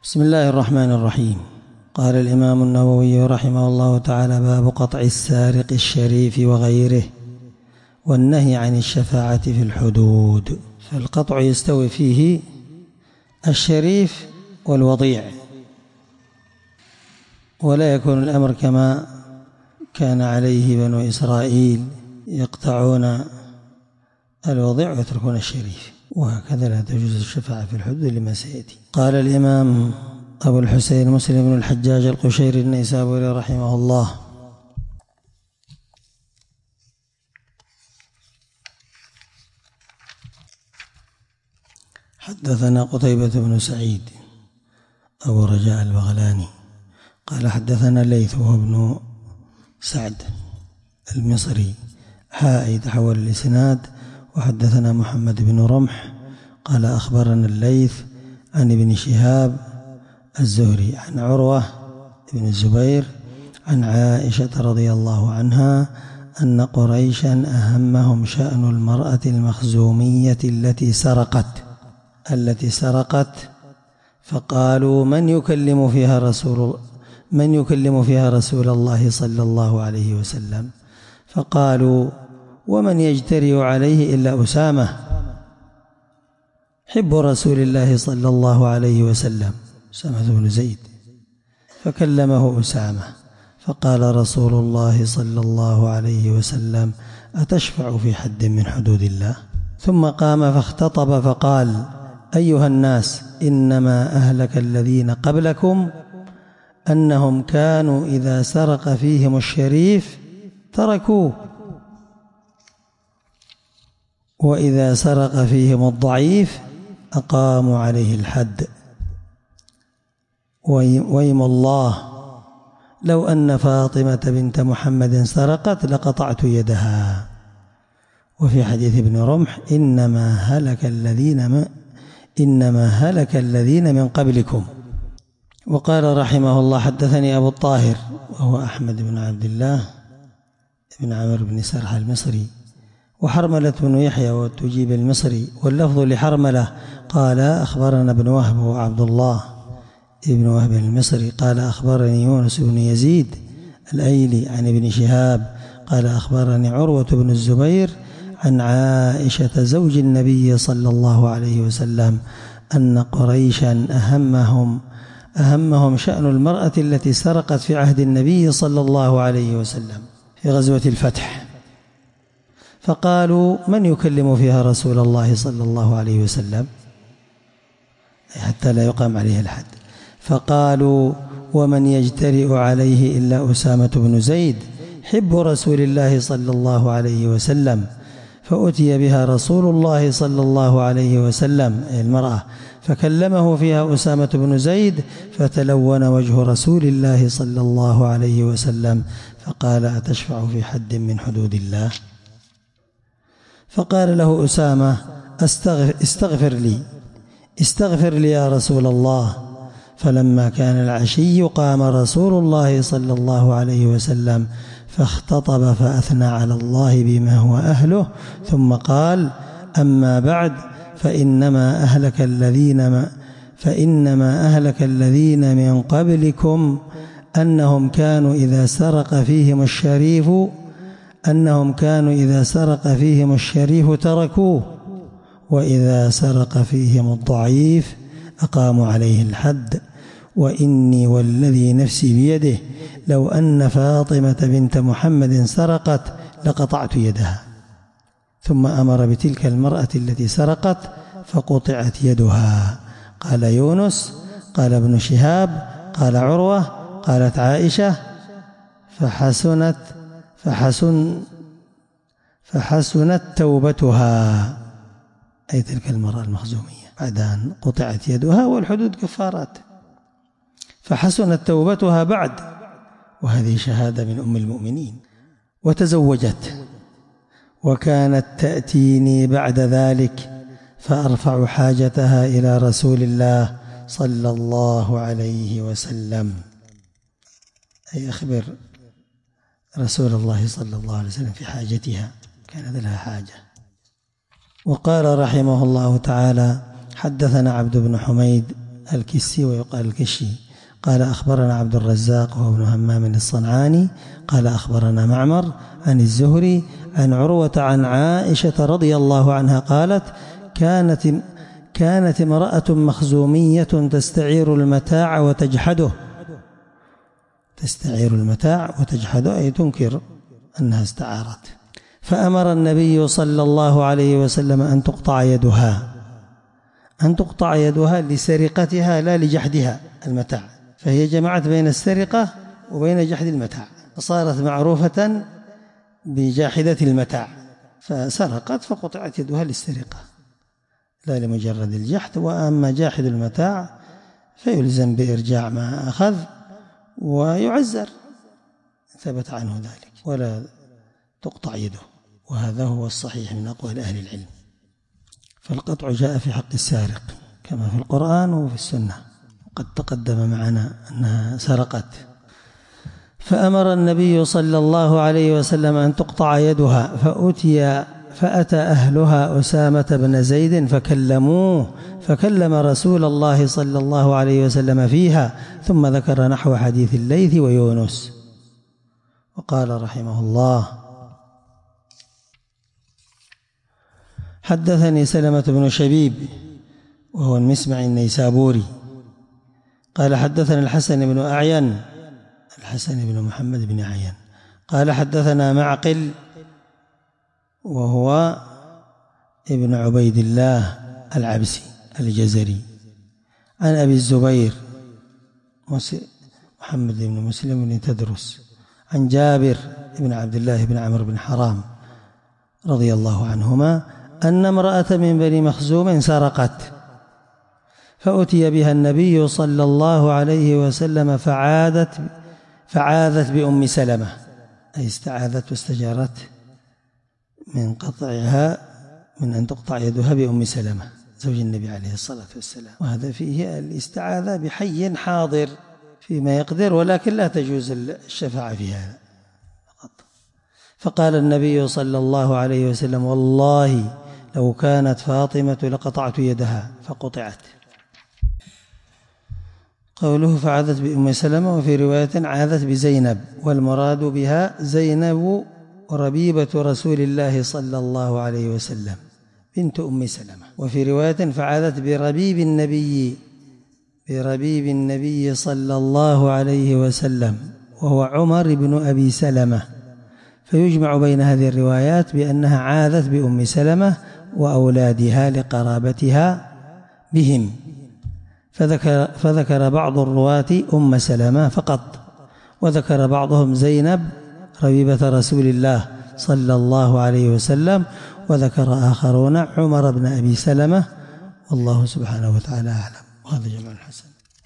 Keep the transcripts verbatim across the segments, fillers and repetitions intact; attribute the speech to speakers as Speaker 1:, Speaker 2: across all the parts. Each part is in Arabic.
Speaker 1: بسم الله الرحمن الرحيم. قال الإمام النووي رحمه الله تعالى: باب قطع السارق الشريف وغيره والنهي عن الشفاعة في الحدود. فالقطع يستوي فيه الشريف والوضيع، ولا يكون الأمر كما كان عليه بنو إسرائيل يقطعون الوضيع ويتركون الشريف، وهكذا لا تجوز الشفاعة في الحدود لما سيأتي. قال الإمام أبو الحسين مسلم بن الحجاج القشيري النيسابوري رحمه الله: حدثنا قتيبة بن سعيد أبو رجاء البغلاني قال حدثنا الليث وهو ابن سعد المصري حائي تحول الإسناد. وحدثنا محمد بن رمح قال أخبرنا الليث عن ابن شهاب الزهري عن عروة بن الزبير عن عائشة رضي الله عنها أن قريشا أهمهم شأن المرأة المخزومية التي سرقت التي سرقت فقالوا: من يكلم فيها رسول من يكلم فيها رسول الله صلى الله عليه وسلم؟ فقالوا: ومن يجترئ عليه إلا أسامة حب رسول الله صلى الله عليه وسلم، أسامة بن زيد. فكلمه أسامة فقال رسول الله صلى الله عليه وسلم: أتشفع في حد من حدود الله؟ ثم قام فاختطب فقال: أيها الناس، إنما أهلك الذين قبلكم أنهم كانوا إذا سرق فيهم الشريف تركوه، وإذا سرق فيهم الضعيف أقاموا عليه الحد. ويم الله لو أن فاطمة بنت محمد سرقت لقطعت يدها. وفي حديث ابن رمح: إنما هلك الذين ما إنما هلك الذين من قبلكم. وقال رحمه الله: حدثني أبو الطاهر وهو أحمد بن عبد الله بن عمرو بن سرح المصري، وحرملة بن يحيى والتجيب المصري، واللفظ لحرملة قال: أخبرنا ابن وهب وعبد الله ابن وهب المصري قال: أخبرني يونس بن يزيد الأيلي عن ابن شهاب قال: أخبرني عروة بن الزبير عن عائشة زوج النبي صلى الله عليه وسلم أن قريشا أهمهم أهمهم شأن المرأة التي سرقت في عهد النبي صلى الله عليه وسلم في غزوة الفتح، فقالوا: من يكلم فيها رسول الله صلى الله عليه وسلم حتى لا يقام عليه الحد؟ فقالوا: ومن يجترئ عليه إلا أسامة بن زيد حب رسول الله صلى الله عليه وسلم. فأتي بها رسول الله صلى الله عليه وسلم المرأة فكلمه فيها أسامة بن زيد، فتلون وجه رسول الله صلى الله عليه وسلم فقال: أتشفع في حد من حدود الله؟ فقال له أسامة: استغفر, استغفر لي استغفر لي يا رسول الله. فلما كان العشي قام رسول الله صلى الله عليه وسلم فاختطب فأثنى على الله بما هو أهله، ثم قال: أما بعد فإنما أهلك الذين فإنما أهلك الذين من قبلكم أنهم كانوا إذا سرق فيهم الشريف أنهم كانوا إذا سرق فيهم الشريف تركوه، وإذا سرق فيهم الضعيف أقاموا عليه الحد. وإني والذي نفسي بيده لو أن فاطمة بنت محمد سرقت لقطعت يدها. ثم أمر بتلك المرأة التي سرقت فقطعت يدها. قال يونس قال ابن شهاب قال عروة قالت عائشة: فحسنت فحسن فحسنت توبتها، أي تلك المرأة المخزومية بعد أن قطعت يدها، والحدود كفارات، فحسنت توبتها بعد. وهذه شهادة من أم المؤمنين. وتزوجت، وكانت تأتيني بعد ذلك فأرفع حاجتها إلى رسول الله صلى الله عليه وسلم، أي أخبر رسول الله صلى الله عليه وسلم في حاجتها، كانت لها حاجة. وقال رحمه الله تعالى: حدثنا عبد بن حميد الكسي ويقال الكشي. قال أخبرنا عبد الرزاق وهو ابن همام الصنعاني قال أخبرنا معمر عن الزهري عن عروة عن عائشة رضي الله عنها قالت كانت كانت امرأة مخزومية تستعير المتاع وتجحده تستعير المتاع وتجحده أي تنكر أنها استعارت، فأمر النبي صلى الله عليه وسلم أن تقطع يدها أن تقطع يدها لسرقتها لا لجحدها المتاع، فهي جمعت بين السرقة وبين جحد المتاع، فصارت معروفة بجاحدة المتاع، فسرقت فقطعت يدها للسرقة لا لمجرد الجحد. وأما جاحد المتاع فيلزم بإرجاع ما أخذ ويعزر ثبت عنه ذلك ولا تقطع يده، وهذا هو الصحيح من أقوال أهل العلم. فالقطع جاء في حق السارق كما في القرآن وفي السنة، وقد تقدم معنا أنها سرقت. فأمر النبي صلى الله عليه وسلم أن تقطع يدها، فأتي فأتى أهلها أسامة بن زيد فكلموه فكلم رسول الله صلى الله عليه وسلم فيها، ثم ذكر نحو حديث الليث ويونس. وقال رحمه الله: حدثني سلمة بن شبيب وهو المسمعي النيسابوري قال حدثنا الحسن بن أعين الحسن بن محمد بن أعين قال حدثنا معقل وهو ابن عبيد الله العبسي الجزري عن أبي الزبير محمد بن مسلم بن تدرس عن جابر بن عبد الله بن عمرو بن حرام رضي الله عنهما أن امرأة من بني مخزوم سرقت، فأتي بها النبي صلى الله عليه وسلم فعادت فعاذت بأم سلمة، أي استعاذت واستجارت من قطعها من أن تقطع يدها بأم سلمة زوج النبي عليه الصلاة والسلام. وهذا فيه الاستعاذة بحي حاضر فيما يقدر، ولكن لا تجوز الشفاعة في هذا فقط. فقال النبي صلى الله عليه وسلم: والله لو كانت فاطمة لقطعت يدها، فقطعت. قوله فعاذت بأم سلمة، وفي رواية عاذت بزينب، والمراد بها زينب ربيبة رسول الله صلى الله عليه وسلم بنت أم سلمة. وفي رواية فعاذت بربيب النبي بربيب النبي صلى الله عليه وسلم وهو عمر بن أبي سلمة. فيجمع بين هذه الروايات بأنها عاذت بأم سلمة وأولادها لقرابتها بهم، فذكر, فذكر بعض الرواة أم سلمة فقط، وذكر بعضهم زينب ربيبة رسول الله صلى الله عليه وسلم، وذكر آخرون عمر بن أبي سلمة، والله سبحانه وتعالى أعلم. وهذا جمع الحسن.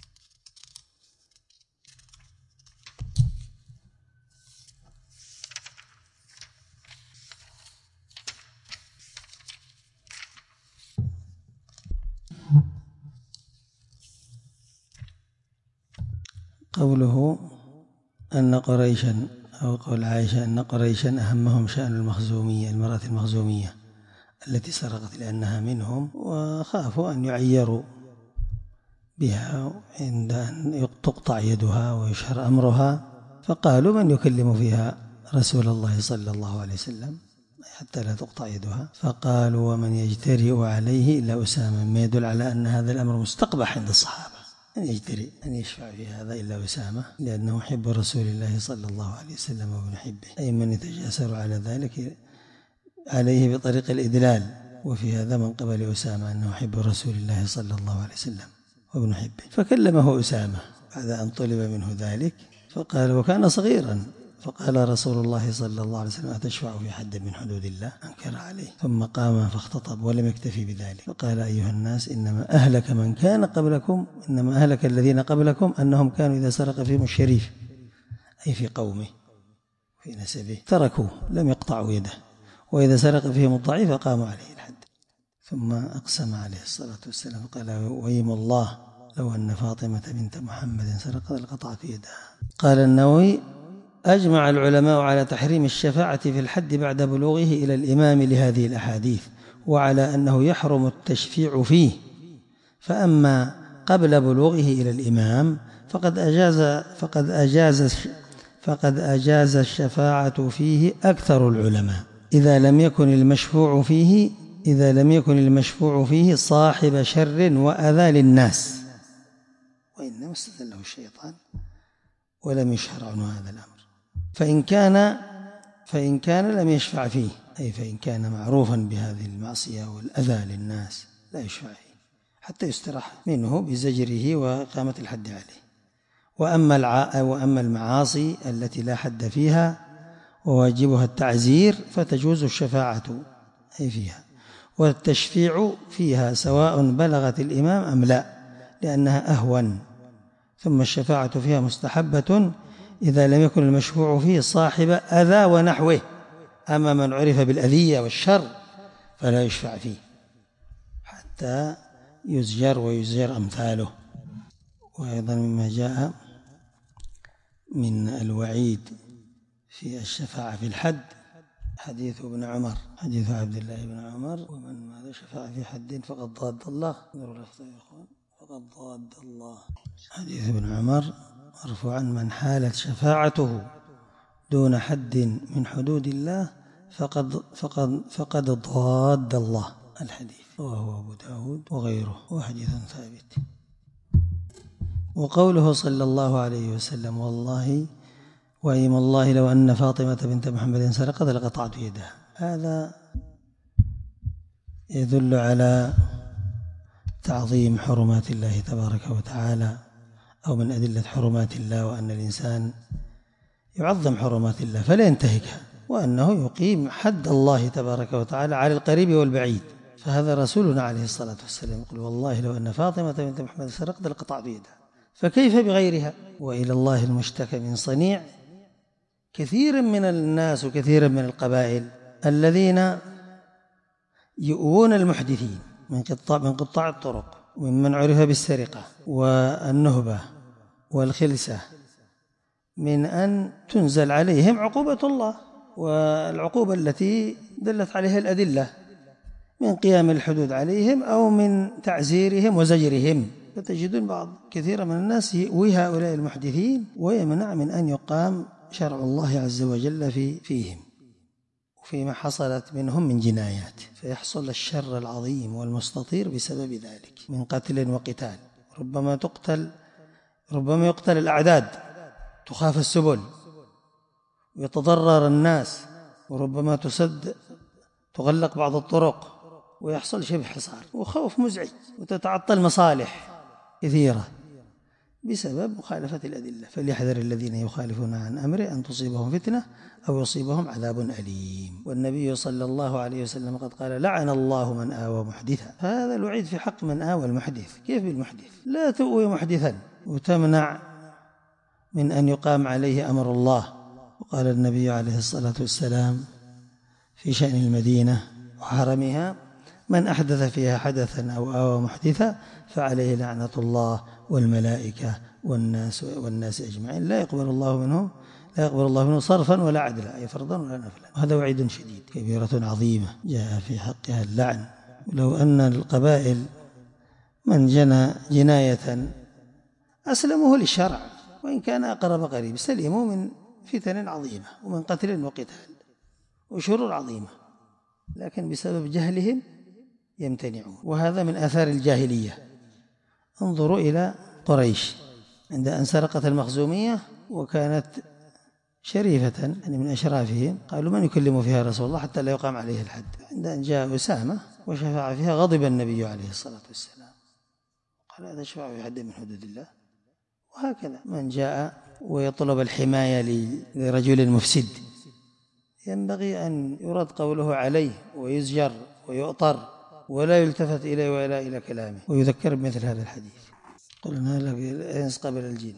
Speaker 1: قوله أن قريشا أو قول عائشة أن قريشا أهمهم شأن المخزومية المرأة المخزومية التي سرقت لأنها منهم، وخافوا أن يعيروا بها عند أن تقطع يدها ويشهر أمرها، فقالوا من يكلم فيها رسول الله صلى الله عليه وسلم حتى لا تقطع يدها، فقالوا ومن يجترئ عليه إلا أسامة، ما يدل على أن هذا الأمر مستقبح عند الصحابة، أن يجترئ أن يشفع في هذا إلا أسامة، لأنه حب رسول الله صلى الله عليه وسلم وابن حبه، أي من يتجاسر على ذلك عليه بطريق الإدلال. وفي هذا من قبل أسامة أنه حب رسول الله صلى الله عليه وسلم وابن حبه، فكلمه أسامة بعد أن طلب منه ذلك، فقال وكان صغيرا، فقال رسول الله صلى الله عليه وسلم أتشفع في حد من حدود الله؟ أنكر عليه، ثم قام فاختطب ولم يكتفي بذلك، فقال أيها الناس إنما أهلك من كان قبلكم إنما أهلك الذين قبلكم أنهم كانوا إذا سرق فيهم الشريف أي في قومه في نسبه تركوه لم يقطعوا يده، وإذا سرق فيهم الضعيف قاموا عليه الحد. ثم أقسم عليه الصلاة والسلام قال ويم الله لو أن فاطمة بنت محمد سرقت لقطعت يدها. قال النووي أجمع العلماء على تحريم الشفاعة في الحد بعد بلوغه إلى الإمام لهذه الأحاديث، وعلى أنه يحرم التشفيع فيه، فأما قبل بلوغه إلى الإمام فقد أجاز فقد أجاز فقد أجاز الشفاعة فيه أكثر العلماء إذا لم يكن المشفوع فيه إذا لم يكن المشفوع فيه صاحب شر وأذى للناس، وإنما استدله الشيطان ولم يشهر عنه هذا الأمر. فإن كان فإن كان لم يشفع فيه، أي فإن كان معروفا بهذه المعصية والأذى للناس لا يشفع فيه حتى يستراح منه بزجره وإقامة الحد عليه. وأما الع... وأما المعاصي التي لا حد فيها وواجبها التعزير فتجوز الشفاعة أي فيها، والتشفيع فيها سواء بلغت الإمام أم لا، لأنها أهون. ثم الشفاعة فيها مستحبة إذا لم يكن المشفوع فيه صاحب أذى ونحوه، أما من عرف بالأذية والشر فلا يشفع فيه حتى يزجر ويزجر أمثاله. وأيضا مما جاء من الوعيد في الشفاعة في الحد حديث ابن عمر، حديث عبد الله بن عمر: ومن ماذا شفع في حد فقد ضاد الله. فقد ضاد الله. حديث ابن عمر مرفوعا: من حالت شفاعته دون حد من حدود الله فقد فقد فقد ضاد الله. الحديث رواه أبو داود وغيره، وحديث ثابت. وقوله صلى الله عليه وسلم: والله وأيم الله لو أن فاطمة بنت محمد سرقت لقطعت يدها، هذا يدل على تعظيم حرمات الله تبارك وتعالى، أو من أدلة حرمات الله، وأن الإنسان يعظم حرمات الله فلا ينتهكها، وأنه يقيم حد الله تبارك وتعالى على القريب والبعيد. فهذا رسولنا عليه الصلاة والسلام يقول: والله لو أن فاطمة بنت محمد سرقت لقطعت يدها، فكيف بغيرها؟ وإلى الله المشتكى من صنيع كثير من الناس وكثير من القبائل الذين يؤوون المحدثين من قطاع من قطاع الطرق، وممن عرف بالسرقة والنهبة والخلسة، من أن تنزل عليهم عقوبة الله، والعقوبة التي دلت عليها الأدلة من قيام الحدود عليهم أو من تعزيرهم وزجرهم. فتجدون بعض كثير من الناس يؤوي هؤلاء المحدثين ويمنع من أن يقام شرع الله عز وجل في فيهم وفيما حصلت منهم من جنايات، فيحصل الشر العظيم والمستطير بسبب ذلك من قتل وقتال. ربما تقتل ربما يقتل الأعداد، تخاف السبل ويتضرر الناس، وربما تسد تغلق بعض الطرق ويحصل شبه حصار وخوف مزعج، وتتعطل مصالح كثيرة بسبب مخالفة الأدلة. فليحذر الذين يخالفون عن أمره أن تصيبهم فتنة أو يصيبهم عذاب أليم. والنبي صلى الله عليه وسلم قد قال: لعن الله من آوى محدثا. هذا الوعيد في حق من آوى المحدث. كيف بالمحدث؟ لا تؤوي محدثا وتمنع من أن يقام عليه أمر الله. وقال النبي عليه الصلاة والسلام في شأن المدينة وحرمها: من أحدث فيها حدثا أو آوى محدثا فعليه لعنة الله والملائكة والناس والناس أجمعين، لا يقبل الله منه لا يقبل الله منه صرفا ولا عدلا، أي فرضا ولا نفلا. وهذا وعيد شديد، كبيرة عظيمة جاء في حقها اللعن. لو أن القبائل من جنى جناية أسلموه للشرع، وإن كان أقرب قريب، سلموا من فتن عظيمة ومن قتل وقتال وشرور عظيمة، لكن بسبب جهلهم يمتنعون. وهذا من آثار الجاهلية. انظروا إلى قريش عند أن سرقت المخزومية وكانت شريفة يعني من أشرافهم، قالوا: من يكلم فيها رسول الله حتى لا يقام عليه الحد؟ عند أن جاء أسامة وشفع فيها غضب النبي عليه الصلاة والسلام، قال: هذا شفع في حد من حدود الله. وهكذا من جاء ويطلب الحماية لرجل مفسد ينبغي أن يرد قوله عليه ويزجر ويؤطر ولا يلتفت إليه ولا إلى كلامه، ويذكر بمثل هذا الحديث. قلنا لك الإنس قبل الجن.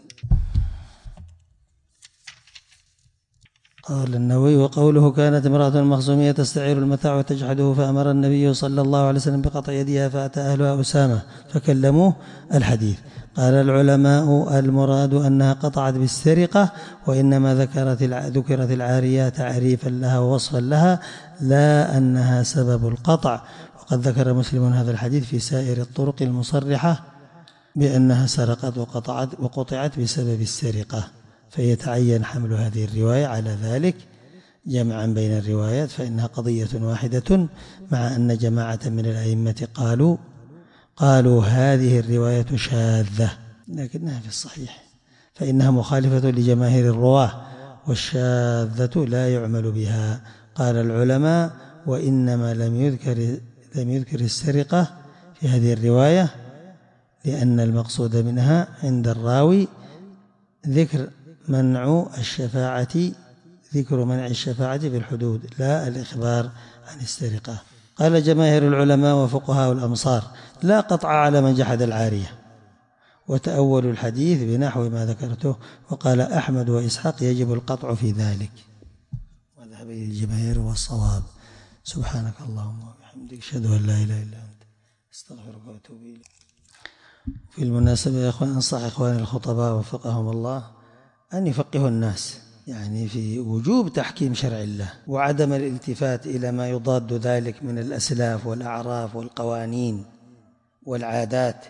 Speaker 1: قال النووي: وقوله كانت امرأة مخزومية تستعير المتاع وتجحده فأمر النبي صلى الله عليه وسلم بقطع يدها فأتى أهلها أسامة فكلموه. الحديث. قال العلماء: المراد أنها قطعت بالسرقة، وإنما ذكرت ذكرت العارية تعريفا لها ووصفا لها، لا أنها سبب القطع. وقد ذكر مسلم هذا الحديث في سائر الطرق المصرحة بأنها سرقت وقطعت وقطعت بسبب السرقة، فيتعين حمل هذه الرواية على ذلك جمعا بين الروايات، فإنها قضية واحدة، مع أن جماعة من الأئمة قالوا قالوا هذه الرواية شاذة لكنها في الصحيح، فإنها مخالفة لجماهير الرواه، والشاذة لا يعمل بها. قال العلماء: وإنما لم يذكر لم يذكر السرقة في هذه الرواية لأن المقصود منها عند الراوي ذكر منع الشفاعة ذكر منع الشفاعة في الحدود، لا الإخبار عن السرقة. قال جماهير العلماء وفقهاء الأمصار: لا قطع على من جحد العارية، وتأولوا الحديث بنحو ما ذكرته. وقال أحمد وإسحاق: يجب القطع في ذلك، وذهب إلى الجماهير والصواب. سبحانك اللهم وبحمدك، أشهد أن لا إله إلا أنت، أستغفرك وأتوب إليك. في المناسبة يا أخوان، أنصح إخواني الخطباء وفقهم الله أن يفقهوا الناس يعني في وجوب تحكيم شرع الله، وعدم الالتفات إلى ما يضاد ذلك من الأسلاف والأعراف والقوانين والعادات.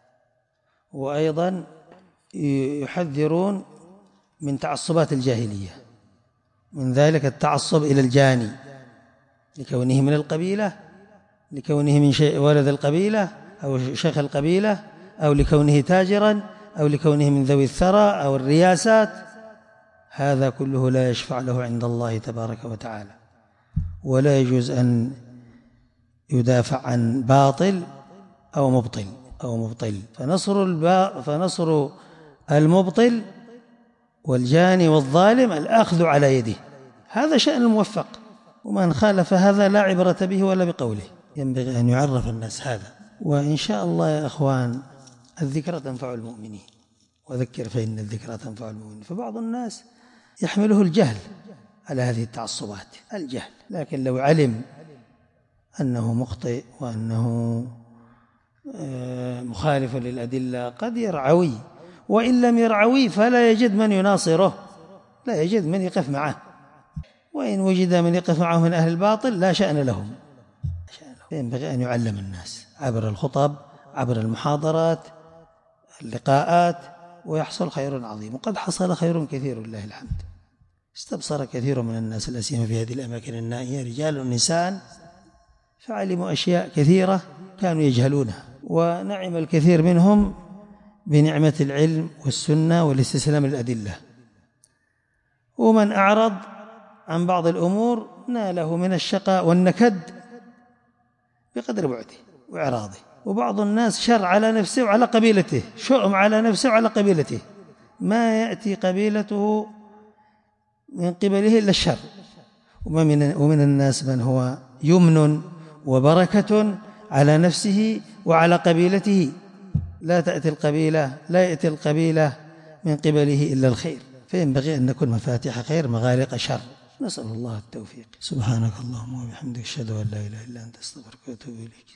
Speaker 1: وأيضا يحذرون من تعصبات الجاهلية، من ذلك التعصب إلى الجاني لكونه من القبيلة، لكونه من ولد القبيلة أو شيخ القبيلة، أو لكونه تاجرا، أو لكونه من ذوي الثرى أو الرياسات. هذا كله لا يشفع له عند الله تبارك وتعالى، ولا يجوز أن يدافع عن باطل أو مبطل أو مبطل فنصر, البا فنصر المبطل والجاني والظالم الأخذ على يده، هذا شأن الموفق. ومن خالف هذا لا عبرة به ولا بقوله، ينبغي أن يعرف الناس هذا. وإن شاء الله يا أخوان الذكرى تنفع المؤمنين، وذكر فإن الذكرى تنفع المؤمنين. فبعض الناس يحمله الجهل على هذه التعصبات، الجهل، لكن لو علم أنه مخطئ وأنه مخالف للأدلة قد يرعوي، وإن لم يرعوي فلا يجد من يناصره، لا يجد من يقف معه، وإن وجد من يقف معه من أهل الباطل لا شأن لهم. ينبغي أن يعلم الناس عبر الخطب، عبر المحاضرات، اللقاءات، ويحصل خير عظيم. وقد حصل خير كثير لله الحمد. استبصر كثير من الناس الأسيم في هذه الأماكن النائية، رجال ونساء، فعلموا أشياء كثيرة كانوا يجهلونها، ونعم الكثير منهم بنعمة العلم والسنة والاستسلام للأدلة. ومن أعرض عن بعض الأمور ناله من الشقاء والنكد بقدر بعده وإعراضه. وبعض الناس شر على نفسه وعلى قبيلته، شؤم على نفسه وعلى قبيلته، ما يأتي قبيلته من قبله إلا الشر. ومن, ومن الناس من هو يمن وبركة على نفسه وعلى قبيلته، لا تأتي القبيلة لا يأتي القبيلة من قبله إلا الخير. فينبغي أن نكون مفاتيح خير مغالق شر. نسأل الله التوفيق. سبحانك اللهم وبحمدك، أشهد أن لا إله إلا أنت، أستغفرك وأتوب إليك.